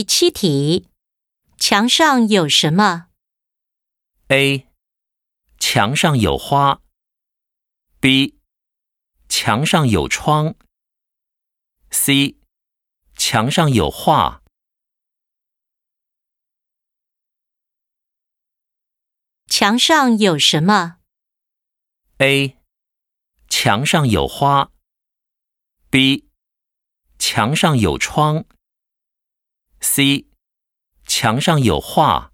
第7题，墙上有什么？ A. 墙上有花 B. 墙上有窗 C. 墙上有画。 墙上有什么？ A. 墙上有花 B. 墙上有窗 C. 墙上有画。